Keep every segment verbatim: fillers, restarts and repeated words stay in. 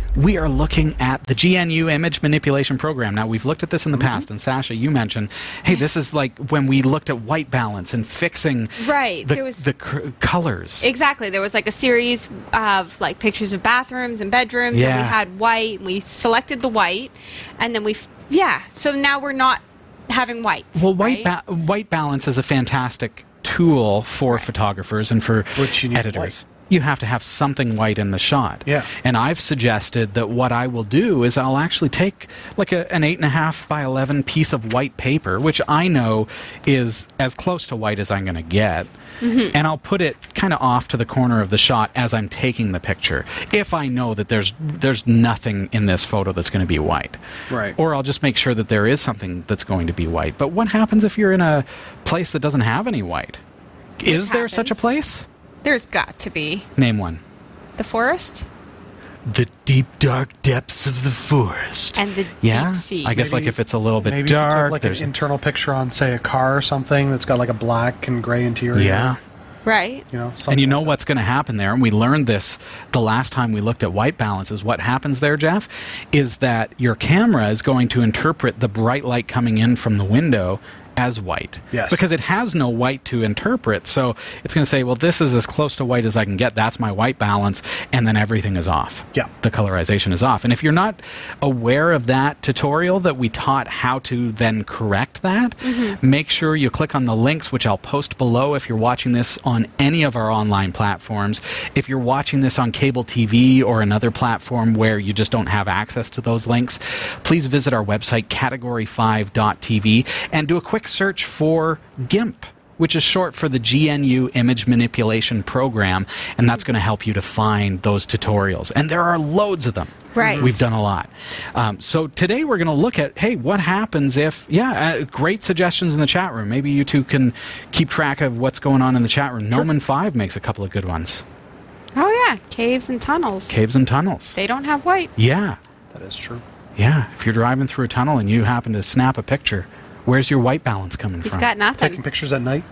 we are looking at the G N U image manipulation program. Now, we've looked at this in the mm-hmm. past, and Sasha, you mentioned, hey, this is like when we looked at white balance and fixing right. the, there was, the c- colors. Exactly. There was like a series of like pictures of bathrooms and bedrooms, yeah. and we had white. We selected the white, and then we, yeah. So now we're not having white. Well, white right? ba- white balance is a fantastic tool for right. photographers and for Which you need editors. White. You have to have something white in the shot. Yeah. And I've suggested that what I will do is I'll actually take like a, an eight and a half by eleven piece of white paper, which I know is as close to white as I'm going to get. Mm-hmm. And I'll put it kind of off to the corner of the shot as I'm taking the picture, if I know that there's there's nothing in this photo that's going to be white. Right. Or I'll just make sure that there is something that's going to be white. But what happens if you're in a place that doesn't have any white? Is It there happens. such a place? There's got to be. Name one. The forest? The deep, dark depths of the forest. And the yeah? deep sea. I guess Maybe- like if it's a little bit Maybe dark. if you took like an there's internal picture on, say, a car or something that's got like a black and gray interior. yeah. Right. You know, And something you know like what's going to happen there, and we learned this the last time we looked at white balance, is what happens there, Jeff, is that your camera is going to interpret the bright light coming in from the window as white. Yes. Because it has no white to interpret. So it's going to say, well, this is as close to white as I can get. That's my white balance. And then everything is off. Yeah. The colorization is off. And if you're not aware of that tutorial that we taught how to then correct that, mm-hmm. make sure you click on the links, which I'll post below if you're watching this on any of our online platforms. If you're watching this on cable T V or another platform where you just don't have access to those links, please visit our website, category five dot t v, and do a quick search for GIMP, which is short for the G N U Image Manipulation Program, and that's going to help you to find those tutorials. And there are loads of them. Right. We've done a lot. Um, so today we're going to look at, hey, what happens if, yeah, uh, great suggestions in the chat room. Maybe you two can keep track of what's going on in the chat room. Sure. Noman five makes a couple of good ones. Oh, yeah. Caves and tunnels. Caves and tunnels. They don't have white. Yeah. that is true. Yeah. If you're driving through a tunnel and you happen to snap a picture, where's your white balance coming You've from? got nothing. Taking pictures at night.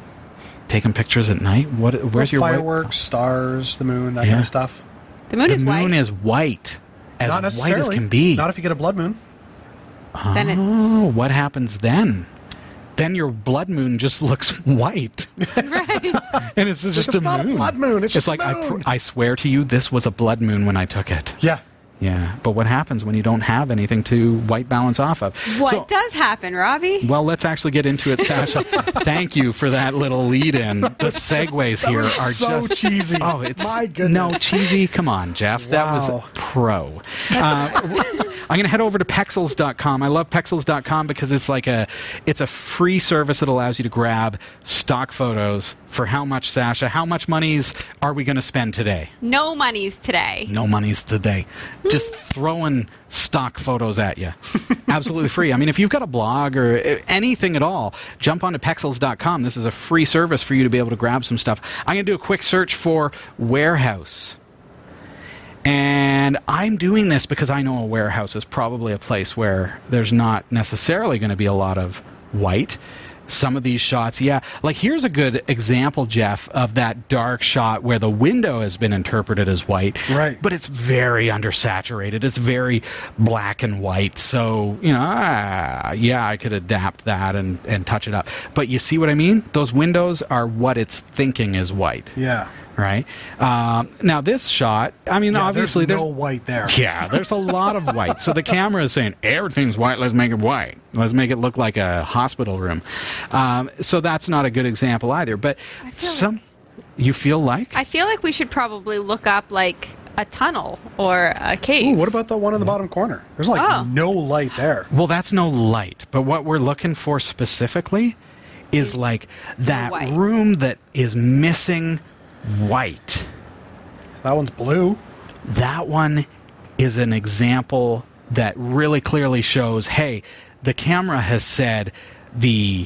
Taking pictures at night? What? Where's Well, your white- fireworks, stars, the moon, that Yeah. kind of stuff. The moon The is moon white. is white. As Not white necessarily. as can be. Not if you get a blood moon. Then Oh, it's- what happens then? Then your blood moon just looks white. right. And it's just It's a not a moon. blood moon, it's just like, a I, moon. pr- I swear to you, this was a blood moon when I took it. Yeah. Yeah. But what happens when you don't have anything to white balance off of? What So- does happen, Robbie? well, let's actually get into it, Sasha. Thank you for that little lead-in. The segues here was are so just cheesy. Oh, it's My goodness. no cheesy. Come on, Jeff. That was Wow. pro. Uh, I'm going to head over to Pexels dot com. I love Pexels dot com because it's like a it's a free service that allows you to grab stock photos for how much, Sasha? How much monies are we going to spend today? No monies today. No monies today. Just throwing stock photos at you. Absolutely free. I mean, if you've got a blog or anything at all, jump onto Pexels dot com. This is a free service for you to be able to grab some stuff. I'm going to do a quick search for warehouse. And I'm doing this because I know a warehouse is probably a place where there's not necessarily going to be a lot of white. Some of these shots, yeah. Like here's a good example, Jeff, of that dark shot where the window has been interpreted as white. Right. But it's very undersaturated. It's very black and white. So, you know, ah, yeah, I could adapt that and, and touch it up. But you see what I mean? Those windows are what it's thinking is white. Yeah. Right? Um, now, this shot, I mean, Yeah, obviously there's there's... no white there. Yeah, there's a lot of white. So the camera is saying, everything's white, let's make it white. Let's make it look like a hospital room. Um, so that's not a good example either. But I feel some... You feel like? I feel like we should probably look up like a tunnel or a Ooh, cave. what about the one in the bottom corner? There's like Oh. no light there. Well, that's no light. But what we're looking for specifically is like that white. room that is missing white. That one's blue. That one is an example that really clearly shows, hey, the camera has said the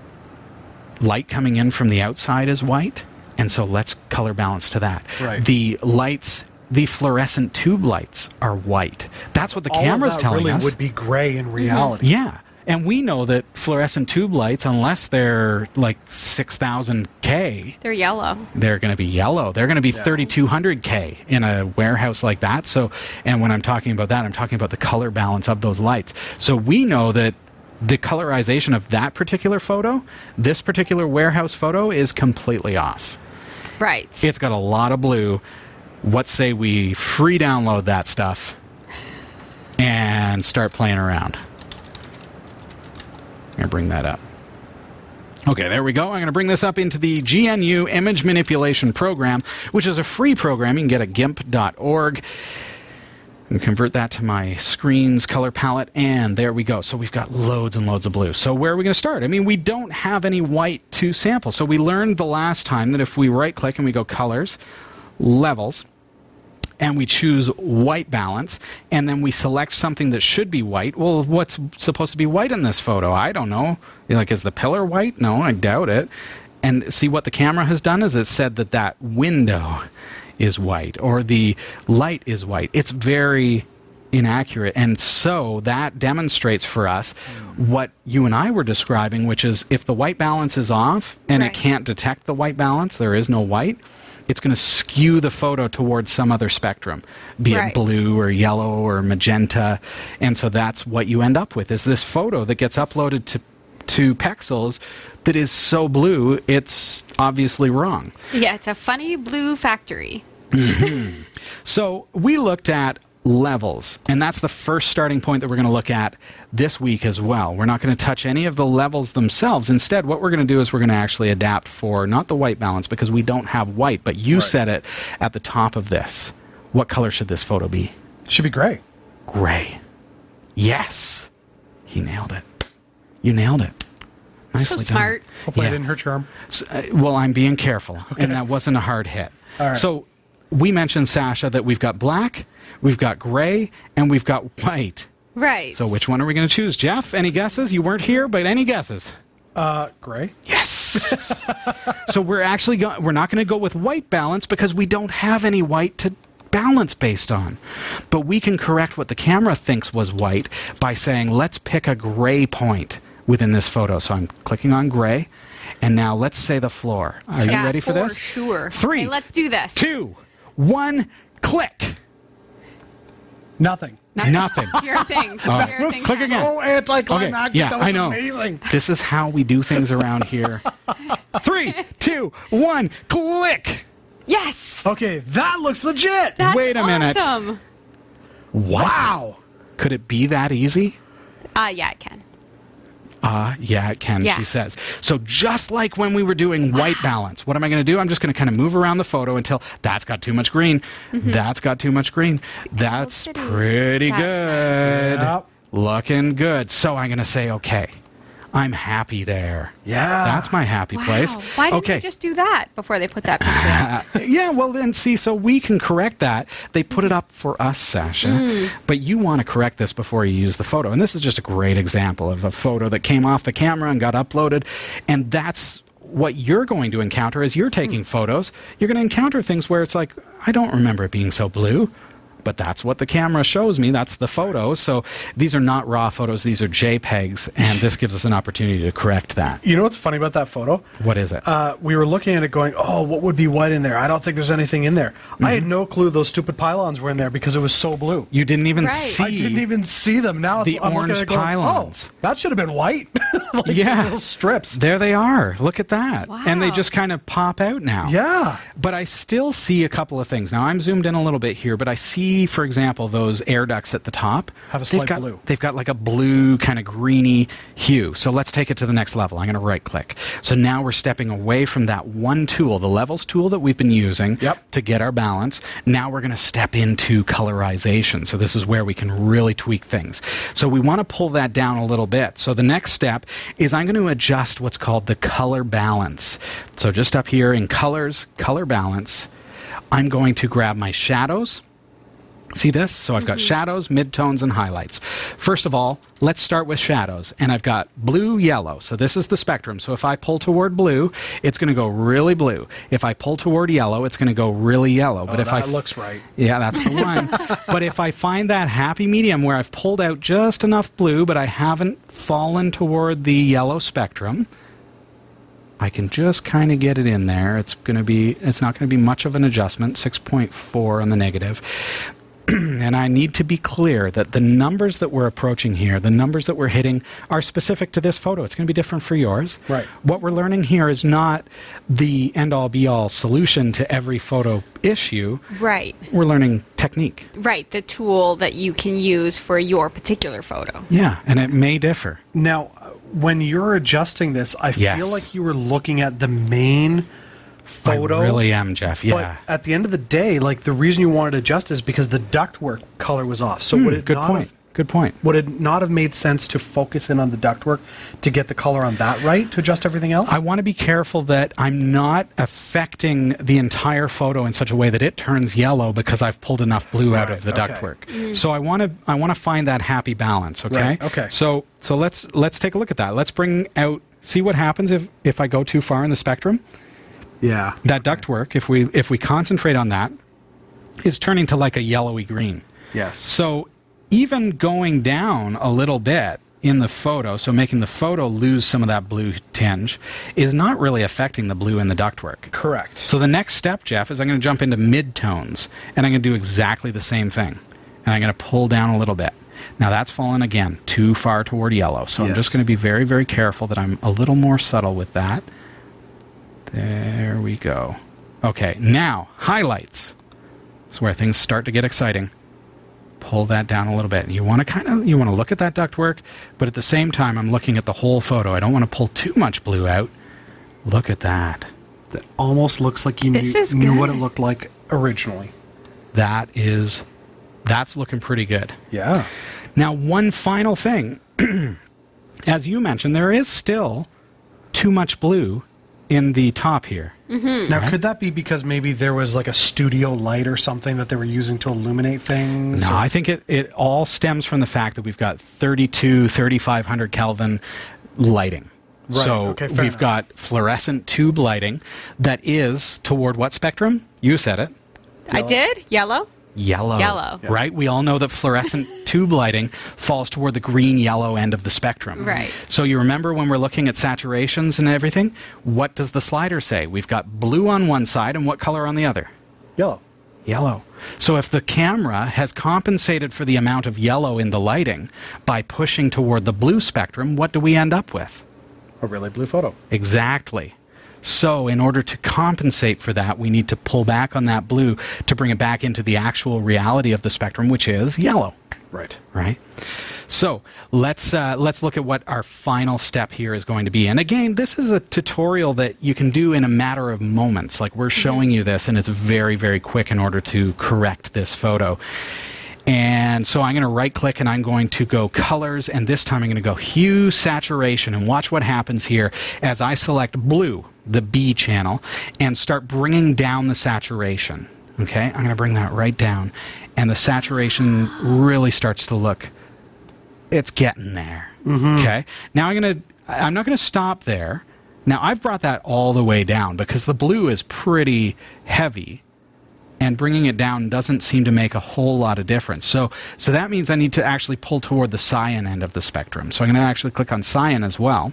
light coming in from the outside is white, and so let's color balance to that. Right. The lights, the fluorescent tube lights are white. That's what the All camera's of that telling really us. would be gray in reality. Yeah. And we know that fluorescent tube lights, unless they're like six thousand K, They're yellow. they're going to be yellow. They're going to be Yeah. thirty-two hundred K in a warehouse like that. So, and when I'm talking about that, I'm talking about the color balance of those lights. So we know that the colorization of that particular photo, this particular warehouse photo, is completely off. Right. It's got a lot of blue. What say we free download that stuff and start playing around? I'm going to bring that up. Okay, there we go. I'm going to bring this up into the G N U Image Manipulation Program, which is a free program. You can get at gimp dot org. And convert that to my screen's color palette, and there we go. So we've got loads and loads of blue. So where are we going to start? I mean, we don't have any white to sample. So we learned the last time that if we right-click and we go Colors, Levels, and we choose White Balance, and then we select something that should be white. Well, what's supposed to be white in this photo? I don't know. You're like, is the pillar white? No, I doubt it. And see, what the camera has done is it said that that window is white, or the light is white. It's very inaccurate. And so that demonstrates for us what you and I were describing, which is if the white balance is off and Right. it can't detect the white balance, there is no white, it's going to skew the photo towards some other spectrum, be Right. it blue or yellow or magenta. And so that's what you end up with, is this photo that gets uploaded to to Pexels that is so blue, it's obviously wrong. Yeah, it's a funny blue factory. So we looked at levels, and that's the first starting point that we're going to look at this week as well. We're not going to touch any of the levels themselves. Instead, what we're going to do is we're going to actually adapt for not the white balance, because we don't have white, but you Right. said it at the top of this. What color should this photo be? Should be gray. Gray. Yes. He nailed it. You nailed it. Nicely So done. smart. Hopefully Yeah. I didn't hurt your arm. S- uh, well, I'm being careful, and that wasn't a hard hit. All right. So we mentioned, Sasha, that we've got black, we've got gray, and we've got white. Right. So which one are we going to choose? Jeff, any guesses? You weren't here, but any guesses? Uh, gray. Yes. So we're actually go- we're not going to go with white balance because we don't have any white to balance based on. But we can correct what the camera thinks was white by saying, let's pick a gray point within this photo. So I'm clicking on gray, and now let's say the floor. Are Yeah, you ready for, this? Sure. Three. Okay, let's do this. Two, one, click. Nothing. Nothing. Here are things. Oh. Here are things. Click again. So anticlimactic. Okay, yeah, that was I know. amazing. This is how we do things around here. Three, two, one, click. Yes. Okay, that looks legit. That's Wait a minute. awesome. What? Wow. Could it be that easy? Uh, yeah, it can. Uh, yeah, it can, Yeah. she says. So just like when we were doing white balance, what am I going to do? I'm just going to kind of move around the photo until that's got too much green. That's got too much green. That's City. pretty That's good. Yep. Looking good. So I'm going to say, okay, I'm happy there. Yeah. That's my happy Wow. place. Why didn't okay. they just do that before they put that picture in? Uh, yeah, well, then, see, so we can correct that. They put it up for us, Sasha, Mm. but you want to correct this before you use the photo. And this is just a great example of a photo that came off the camera and got uploaded. And that's what you're going to encounter as you're taking Mm. photos. You're going to encounter things where it's like, I don't remember it being so blue. But that's what the camera shows me. That's the photo. So these are not raw photos. These are JPEGs. And this gives us an opportunity to correct that. You know what's funny about that photo? What is it? Uh, we were looking at it going, oh, what would be white in there? I don't think there's anything in there. I had no clue those stupid pylons were in there because it was so blue. You didn't even Right. see. I didn't even see them. Now it's, the I'm looking orange at it going, pylons. Oh, that should have been white. like Yeah. little strips. There they are. Look at that. And they Wow. just kind of pop out now. Yeah. But I still see a couple of things. Now, I'm zoomed in a little bit here, but I see, for example, those air ducts at the top. Have a they've slight got, blue. They've got like a blue, kind of greeny hue. So let's take it to the next level. I'm going to right click. So now we're stepping away from that one tool, the levels tool that we've been using Yep. to get our balance. Now we're going to step into colorization. So this is where we can really tweak things. So we want to pull that down a little bit. So the next step is I'm going to adjust what's called the color balance. So just up here in colors, color balance, I'm going to grab my shadows, See this? So I've got shadows, midtones, and highlights. First of all, let's start with shadows. And I've got blue, yellow. So this is the spectrum. So if I pull toward blue, it's going to go really blue. If I pull toward yellow, it's going to go really yellow. But oh, if that I looks right. Yeah, that's the one. But if I find that happy medium where I've pulled out just enough blue, but I haven't fallen toward the yellow spectrum, I can just kind of get it in there. It's going to be, it's not going to be much of an adjustment, six point four on the negative. And I need to be clear that the numbers that we're approaching here, the numbers that we're hitting, are specific to this photo. It's going to be different for yours. Right. What we're learning here is not the end-all, be-all solution to every photo issue. Right. We're learning technique. Right, the tool that you can use for your particular photo. Yeah, and it may differ. Now, uh, when you're adjusting this, I Yes. feel like you were looking at the main photo. I really am, Jeff. Yeah. But at the end of the day, like the reason you wanted to adjust is because the ductwork color was off. So Hmm, would it good not point. have, Good point. would it not have made sense to focus in on the ductwork to get the color on that right to adjust everything else? I want to be careful that I'm not affecting the entire photo in such a way that it turns yellow because I've pulled enough blue out Right, of the okay. ductwork. So I want to I want to find that happy balance, okay? Right, okay. So so let's let's take a look at that. Let's bring out see what happens if if I go too far in the spectrum. Yeah. That ductwork, if we if we concentrate on that, is turning to like a yellowy green. Yes. So even going down a little bit in the photo, so making the photo lose some of that blue tinge, is not really affecting the blue in the ductwork. Correct. So the next step, Jeff, is I'm going to jump into midtones, and I'm going to do exactly the same thing. And I'm going to pull down a little bit. Now that's fallen again too far toward yellow, so I'm Yes. just going to be very, very careful that I'm a little more subtle with that. There we go. Okay, now highlights. This is where things start to get exciting. Pull that down a little bit. And you want to kind of you want to look at that ductwork, but at the same time I'm looking at the whole photo. I don't want to pull too much blue out. Look at that. That almost looks like you knew, This is knew what it good. looked like originally. That is that's looking pretty good. Yeah. Now, one final thing. As you mentioned, there is still too much blue in the top here. Now, Right. could that be because maybe there was like a studio light or something that they were using to illuminate things? No, or- I think it, it all stems from the fact that we've got thirty-two, thirty-five hundred Kelvin lighting. Right, So okay, we've fair enough. got fluorescent tube lighting that is toward what spectrum? You said it. I did? Yellow? Yellow. Yellow. Yeah. Right? We all know that fluorescent tube lighting falls toward the green-yellow end of the spectrum. Right. So you remember when we're looking at saturations and everything, what does the slider say? We've got blue on one side and what color on the other? Yellow. Yellow. So if the camera has compensated for the amount of yellow in the lighting by pushing toward the blue spectrum, what do we end up with? A really blue photo. Exactly. So in order to compensate for that, we need to pull back on that blue to bring it back into the actual reality of the spectrum, which is yellow. Right. Right? So let's uh, let's look at what our final step here is going to be. And again, this is a tutorial that you can do in a matter of moments. Like we're showing you this, and it's very, very quick in order to correct this photo. And so I'm going to right click and I'm going to go colors, and this time I'm going to go hue saturation, and watch what happens here as I select blue, the B channel, and start bringing down the saturation. Okay, I'm going to bring that right down, and the saturation really starts to look, it's getting there. Okay, now I'm going to, I'm not going to stop there. Now I've brought that all the way down because the blue is pretty heavy. And bringing it down doesn't seem to make a whole lot of difference. So so that means I need to actually pull toward the cyan end of the spectrum. So I'm going to actually click on cyan as well.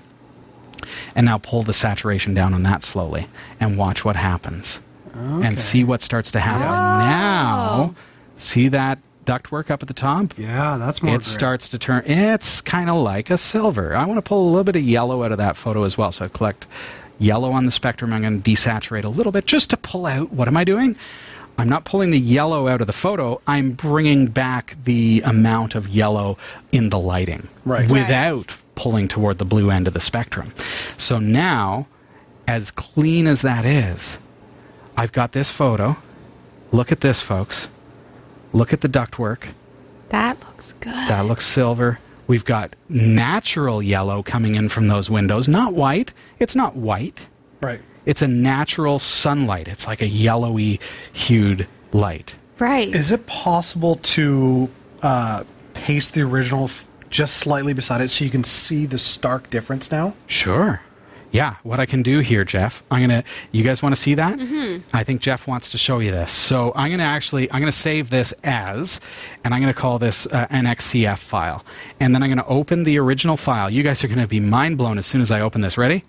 And now pull the saturation down on that slowly. And watch what happens. And see what starts to happen. Oh. Now, see that ductwork up at the top? Yeah, that's more It great. starts to turn, it's kind of like a silver. I want to pull a little bit of yellow out of that photo as well. So I collect yellow on the spectrum. I'm going to desaturate a little bit just to pull out, what am I doing? I'm not pulling the yellow out of the photo. I'm bringing back the amount of yellow in the lighting Right. without Right. pulling toward the blue end of the spectrum. So now, as clean as that is, I've got this photo. Look at this, folks. Look at the ductwork. That looks good. That looks silver. We've got natural yellow coming in from those windows, not white. It's not white. Right. It's a natural sunlight. It's like a yellowy hued light. Right. Is it possible to uh, paste the original f- just slightly beside it so you can see the stark difference now? Sure. Yeah, what I can do here, Jeff, I'm going to, you guys want to see that? Mm-hmm. I think Jeff wants to show you this. So I'm going to actually, I'm going to save this as, and I'm going to call this uh, an X C F file. And then I'm going to open the original file. You guys are going to be mind blown as soon as I open this. Ready?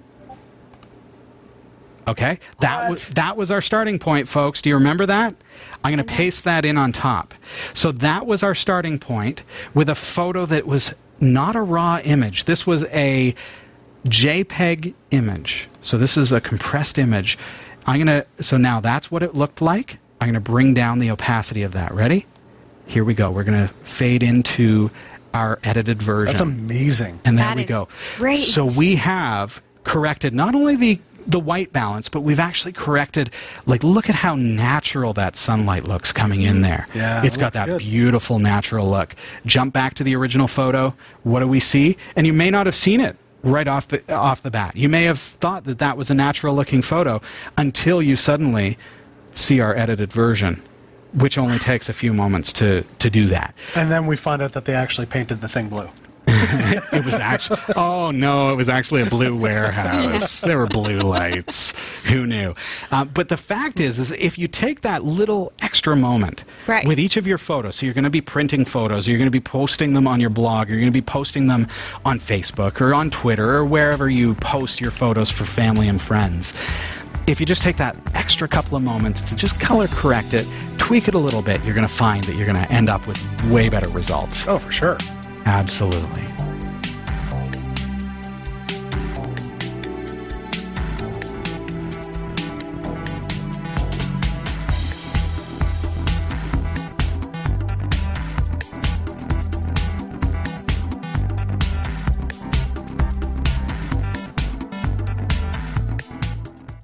Okay, that was, that was our starting point, folks. Do you remember that? I'm going to paste that in on top. So that was our starting point with a photo that was not a raw image. This was a JPEG image. So this is a compressed image. I'm going to, so now that's what it looked like. I'm going to bring down the opacity of that. Ready? Here we go. We're going to fade into our edited version. That's amazing. And there That we is go. great. So we have corrected not only the the white balance, but we've actually corrected, like, look at how natural that sunlight looks coming in there. Yeah, it's it got looks that good. beautiful natural look. Jump back to the original photo. What do we see? And you may not have seen it right off the off the bat. You may have thought that that was a natural looking photo until you suddenly see our edited version, which only takes a few moments to to do that. And then we find out that they actually painted the thing blue. It was actually, oh no, it was actually a blue warehouse. There were blue lights. Who knew? Uh, but the fact is, is if you take that little extra moment Right. with each of your photos, so you're going to be printing photos, you're going to be posting them on your blog, you're going to be posting them on Facebook or on Twitter or wherever you post your photos for family and friends. If you just take that extra couple of moments to just color correct it, tweak it a little bit, you're going to find that you're going to end up with way better results. Oh, for sure. Absolutely.